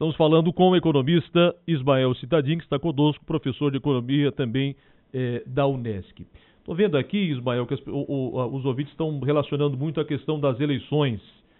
Estamos falando com o economista Ismael Cittadin, que está conosco, professor de economia também da Unesc. Estou vendo aqui, Ismael, que os ouvintes estão relacionando muito a questão das eleições,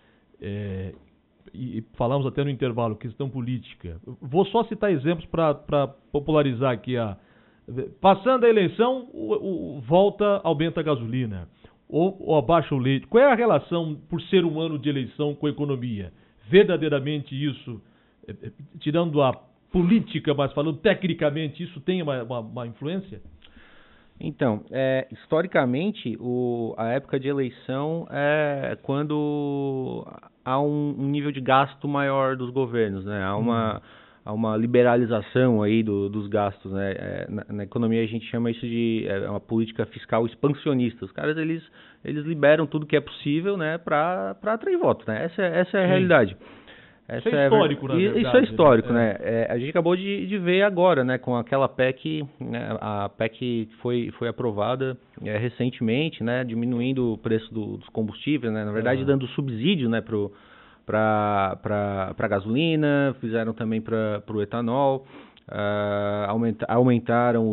e falamos até no intervalo, questão política. Vou só citar exemplos para popularizar aqui. Passando a eleição, volta, aumenta a gasolina, ou abaixa o leite. Qual é a relação, por ser um ano de eleição, com a economia? Verdadeiramente isso, tirando a política, mas falando tecnicamente, isso tem uma influência? Então, historicamente, a época de eleição é quando há um nível de gasto maior dos governos, né? Há uma liberalização aí dos gastos, né? Na economia a gente chama isso de uma política fiscal expansionista. Os caras, eles liberam tudo que é possível, né, para atrair voto, né? Essa é a realidade. Isso é histórico, na verdade. Isso é histórico, né? A gente acabou de ver agora, né, com aquela PEC, né, a PEC foi aprovada recentemente, né, diminuindo o preço dos combustíveis, né, na verdade dando subsídio, né, para gasolina, fizeram também para o etanol, aumentaram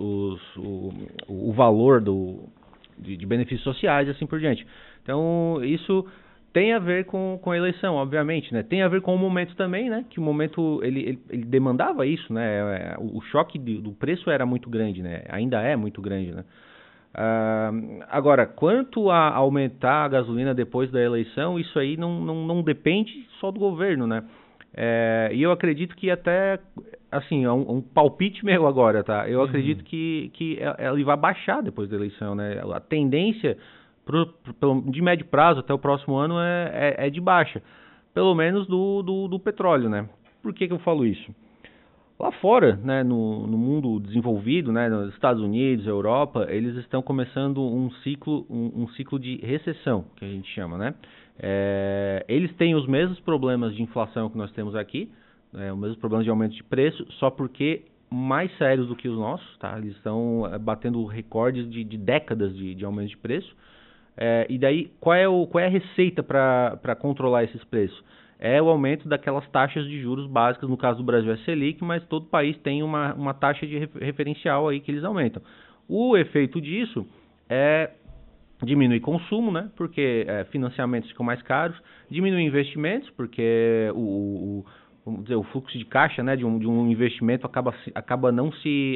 o valor de benefícios sociais e assim por diante. Então, isso tem a ver com a eleição, obviamente, né? Tem a ver com o momento também, né? Que o momento ele demandava isso, né? O choque do preço era muito grande, né? Ainda é muito grande, né? Agora, quanto a aumentar a gasolina depois da eleição, isso aí não depende só do governo, né? E eu acredito que até, assim, um palpite meu agora, tá? Eu acredito que ele vai baixar depois da eleição, né? A tendência de médio prazo até o próximo ano é de baixa, pelo menos do petróleo, né? Por que eu falo isso? Lá fora, né, no mundo desenvolvido, né, nos Estados Unidos, Europa, eles estão começando um ciclo de recessão, que a gente chama, né? Eles têm os mesmos problemas de inflação que nós temos aqui, os mesmos problemas de aumento de preço, só porque mais sérios do que os nossos, tá? Eles estão batendo recordes de décadas de aumento de preço. E daí, qual é a receita para controlar esses preços? É o aumento daquelas taxas de juros básicas, no caso do Brasil é Selic, mas todo país tem uma taxa de referencial aí que eles aumentam. O efeito disso é diminuir consumo, né? Porque financiamentos ficam mais caros, diminuir investimentos, porque vamos dizer, o fluxo de caixa, né, de um investimento acaba não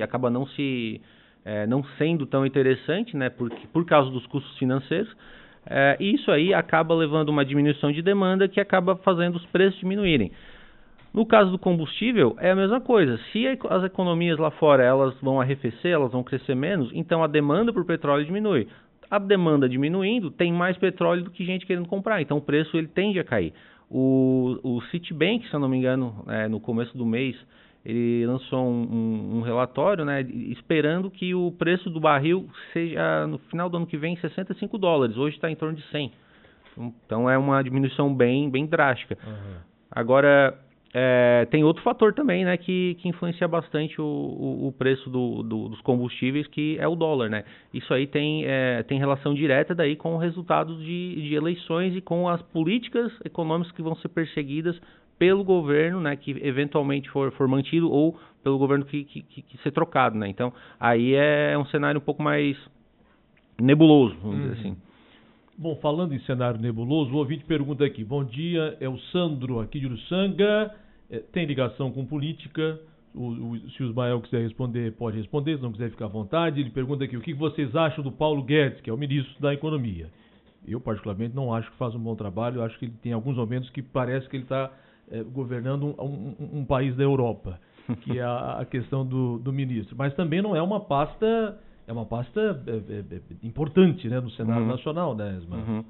sendo tão interessante, né, por causa dos custos financeiros, e isso aí acaba levando uma diminuição de demanda que acaba fazendo os preços diminuírem. No caso do combustível, é a mesma coisa. Se as economias lá fora elas vão arrefecer, elas vão crescer menos, então a demanda por petróleo diminui. A demanda diminuindo, tem mais petróleo do que gente querendo comprar, então o preço ele tende a cair. O Citibank, se eu não me engano, no começo do mês, ele lançou um relatório, né, esperando que o preço do barril seja, no final do ano que vem, $65. Hoje está em torno de 100. Então é uma diminuição bem drástica. Agora, tem outro fator também, né, que influencia bastante o preço dos combustíveis, que é o dólar, né? Isso aí tem relação direta daí com os resultados de eleições e com as políticas econômicas que vão ser perseguidas pelo governo, né, que eventualmente for mantido, ou pelo governo que ser trocado, né? Então, aí é um cenário um pouco mais nebuloso, vamos dizer assim. Bom, falando em cenário nebuloso, o ouvinte pergunta aqui: bom dia, é o Sandro aqui de Uruçanga, tem ligação com política, se o Ismael quiser responder, pode responder, se não quiser ficar à vontade. Ele pergunta aqui: o que vocês acham do Paulo Guedes, que é o ministro da Economia? Eu, particularmente, não acho que faz um bom trabalho, eu acho que ele tem alguns momentos que parece que ele está governando um país da Europa, que é a questão do ministro. Mas também não é uma pasta, importante, né, no cenário nacional, né, Ismael?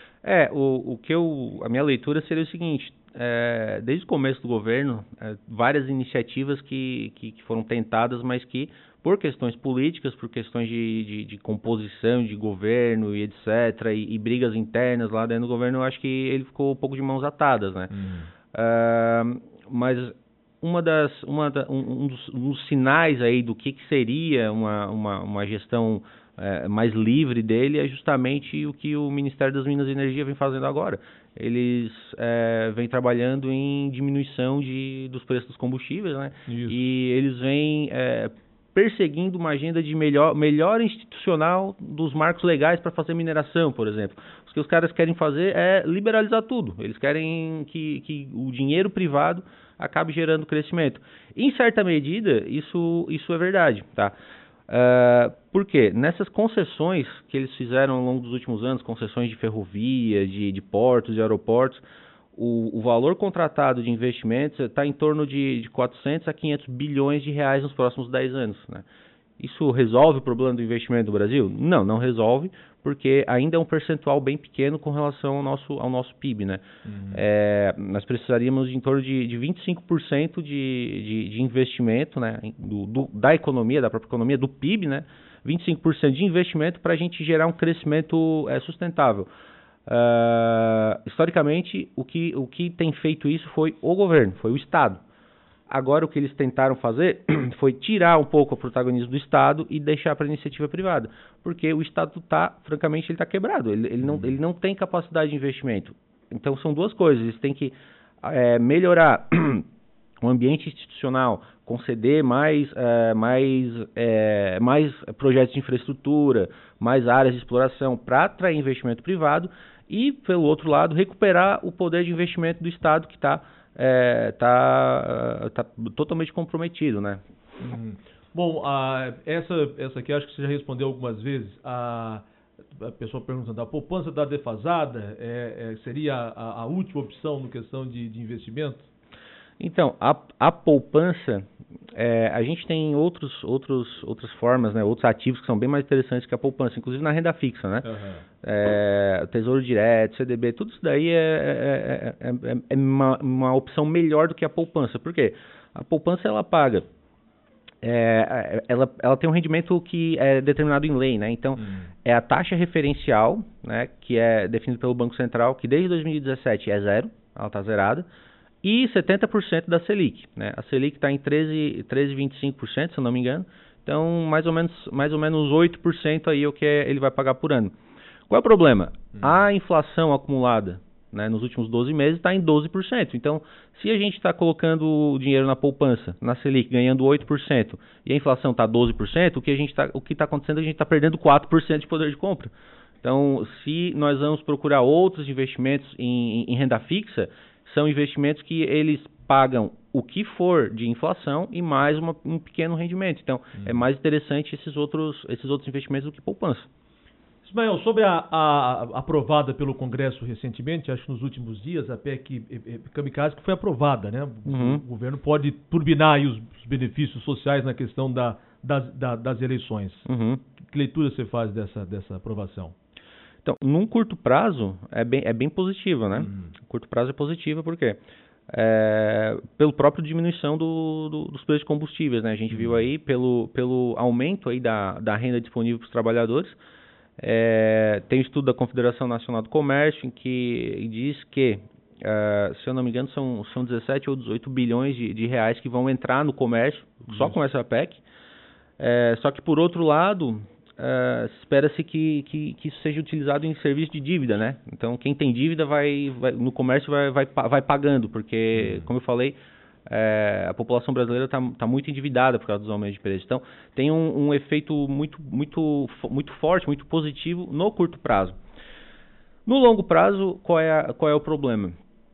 A minha leitura seria o seguinte: desde o começo do governo, várias iniciativas que foram tentadas, mas que, por questões políticas, por questões de composição de governo e etc., e brigas internas lá dentro do governo, eu acho que ele ficou um pouco de mãos atadas, né? Mas um dos sinais aí do que seria uma gestão mais livre dele é justamente o que o Ministério das Minas e Energia vem fazendo agora. eles vêm trabalhando em diminuição dos preços dos combustíveis, né? Isso. E eles vêm perseguindo uma agenda de melhor institucional dos marcos legais para fazer mineração, por exemplo. O que os caras querem fazer é liberalizar tudo. Eles querem que o dinheiro privado acabe gerando crescimento. Em certa medida, isso é verdade, tá? Por quê? Nessas concessões que eles fizeram ao longo dos últimos anos, concessões de ferrovia, de portos, de aeroportos, o valor contratado de investimentos está em torno de 400 a 500 bilhões de reais nos próximos 10 anos, né? Isso resolve o problema do investimento no Brasil? Não resolve, porque ainda é um percentual bem pequeno com relação ao nosso PIB, né? Nós precisaríamos de em torno de 25% de investimento, né? Da economia, da própria economia, do PIB, né? 25% de investimento para a gente gerar um crescimento sustentável. Historicamente, o que tem feito isso foi o governo, foi o Estado. Agora o que eles tentaram fazer foi tirar um pouco o protagonismo do Estado e deixar para a iniciativa privada, porque o Estado francamente, ele está quebrado, ele não tem capacidade de investimento. Então são duas coisas, eles têm que melhorar o ambiente institucional, conceder mais projetos de infraestrutura, mais áreas de exploração para atrair investimento privado e, pelo outro lado, recuperar o poder de investimento do Estado que está totalmente comprometido, né? Bom, essa aqui acho que você já respondeu algumas vezes. A pessoa perguntando, a poupança está defasada? Seria a última opção no questão de investimento? Então, a poupança, a gente tem outras formas, né, outros ativos que são bem mais interessantes que a poupança, inclusive na renda fixa, né? Tesouro Direto, CDB, tudo isso daí é uma opção melhor do que a poupança. Por quê? A poupança, ela paga, ela tem um rendimento que é determinado em lei, né? Então, é a taxa referencial, né, que é definida pelo Banco Central, que desde 2017 é zero, ela está zerada, e 70% da Selic, né? A Selic está em 13,25%, se eu não me engano. Então, mais ou menos 8% aí é o que ele vai pagar por ano. Qual é o problema? A inflação acumulada, né, nos últimos 12 meses está em 12%. Então, se a gente está colocando o dinheiro na poupança, na Selic, ganhando 8%, e a inflação está 12%, o que está acontecendo é que a gente está perdendo 4% de poder de compra. Então, se nós vamos procurar outros investimentos em renda fixa, são investimentos que eles pagam o que for de inflação e mais um pequeno rendimento. Então, é mais interessante esses outros investimentos do que poupança. Ismael, sobre a aprovada pelo Congresso recentemente, acho que nos últimos dias, a PEC Kamikaze, que foi aprovada, né? O governo pode turbinar aí os benefícios sociais na questão das eleições. Que leitura você faz dessa aprovação? Então, num curto prazo, é bem positiva, né? Curto prazo é positiva, por quê? Pelo próprio diminuição dos preços de combustíveis, né? A gente viu aí, pelo aumento aí da renda disponível para os trabalhadores. Tem um estudo da Confederação Nacional do Comércio em que diz que, se eu não me engano, são 17 ou 18 bilhões de reais que vão entrar no comércio, só com essa PEC. Só que, por outro lado, espera-se que isso seja utilizado em serviço de dívida, né? Então, quem tem dívida no comércio vai pagando, porque, como eu falei, a população brasileira está muito endividada por causa dos aumentos de preços. Então, tem um efeito muito forte, muito positivo no curto prazo. No longo prazo, qual é o problema?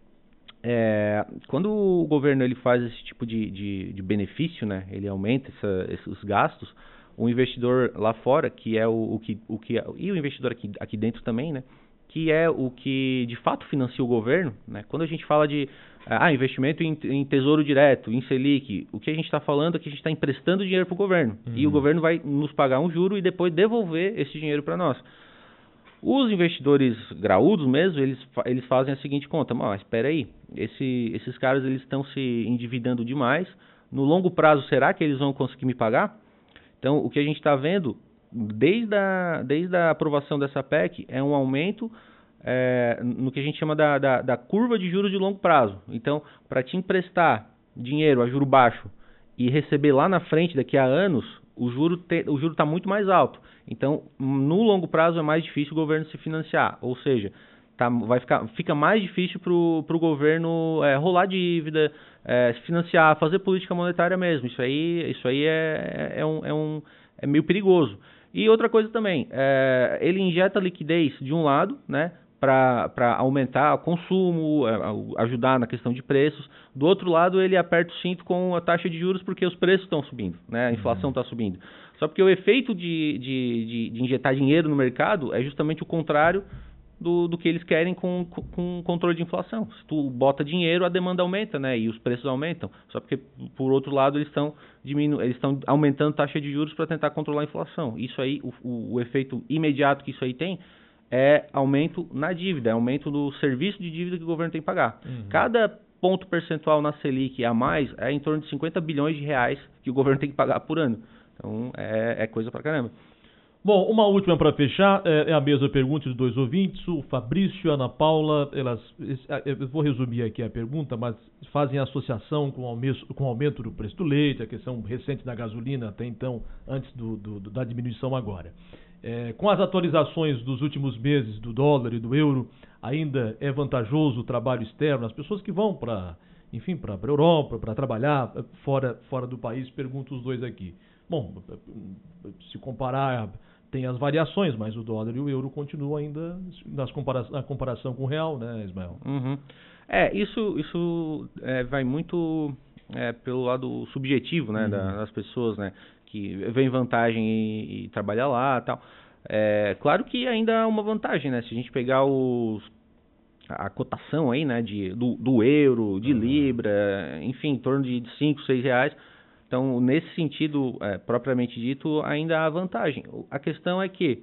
Quando o governo ele faz esse tipo de benefício, né? Ele aumenta esses gastos, o investidor lá fora, que é e o investidor aqui dentro também, né? Que é o que de fato financia o governo, né? Quando a gente fala de investimento em tesouro direto, em Selic, o que a gente está falando é que a gente está emprestando dinheiro para o governo. E o governo vai nos pagar um juro e depois devolver esse dinheiro para nós. Os investidores graúdos mesmo, eles fazem a seguinte conta: mas espera aí, esses caras eles estão se endividando demais, no longo prazo será que eles vão conseguir me pagar? Então, o que a gente está vendo, desde a aprovação dessa PEC, é um aumento no que a gente chama da curva de juros de longo prazo. Então, para te emprestar dinheiro a juro baixo e receber lá na frente, daqui a anos, o juro está muito mais alto. Então, no longo prazo é mais difícil o governo se financiar. Ou seja, fica mais difícil para o governo rolar dívida, se financiar, fazer política monetária mesmo. Isso aí é meio perigoso. E outra coisa também, ele injeta liquidez de um lado, né, para aumentar o consumo, ajudar na questão de preços. Do outro lado, ele aperta o cinto com a taxa de juros porque os preços estão subindo, né, a inflação está subindo. Só porque o efeito de injetar dinheiro no mercado é justamente o contrário do que eles querem com controle de inflação. Se tu bota dinheiro, a demanda aumenta, né, e os preços aumentam. Só porque, por outro lado, eles estão aumentando a taxa de juros para tentar controlar a inflação. Isso aí, o efeito imediato que isso aí tem é aumento na dívida, é aumento do serviço de dívida que o governo tem que pagar. Cada ponto percentual na Selic a mais é em torno de 50 bilhões de reais que o governo tem que pagar por ano. Então, é coisa pra caramba. Bom, uma última para fechar, é a mesma pergunta de 2 ouvintes, o Fabrício e a Ana Paula, eu vou resumir aqui a pergunta, mas fazem associação com o aumento do preço do leite, a questão recente da gasolina até então, antes da diminuição agora. Com as atualizações dos últimos meses do dólar e do euro, ainda é vantajoso o trabalho externo, as pessoas que vão para a Europa, para trabalhar fora do país, pergunto os dois aqui. Bom, se comparar, tem as variações, mas o dólar e o euro continuam ainda na comparação com o real, né, Ismael? Isso vai muito pelo lado subjetivo, né, das pessoas, né, que vem vantagem e trabalhar lá e tal. Claro que ainda há uma vantagem, né, se a gente pegar a cotação aí, né, do euro, de libra, enfim, em torno de 5, 6 reais. Então, nesse sentido, propriamente dito, ainda há vantagem. A questão é que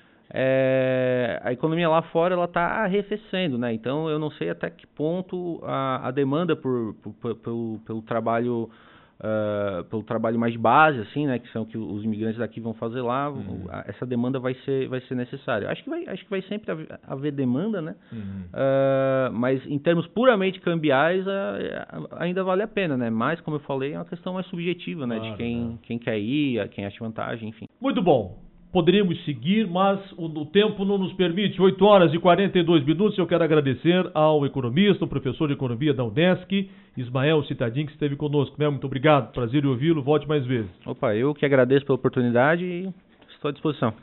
a economia lá fora está arrefecendo, né? Então, eu não sei até que ponto a demanda pelo trabalho mais de base, assim, né? Que são que os imigrantes daqui vão fazer lá, essa demanda vai ser necessária. Acho que vai sempre haver demanda, né? Mas em termos puramente cambiais, ainda vale a pena, né? Mas, como eu falei, é uma questão mais subjetiva, né? De quem quer ir, quem acha vantagem, enfim. Muito bom. Poderíamos seguir, mas o tempo não nos permite. 8 horas e 42 minutos. Eu quero agradecer ao economista, o professor de economia da Unesc, Ismael Citadin, que esteve conosco. Muito obrigado. Prazer em ouvi-lo. Volte mais vezes. Opa, eu que agradeço pela oportunidade e estou à disposição.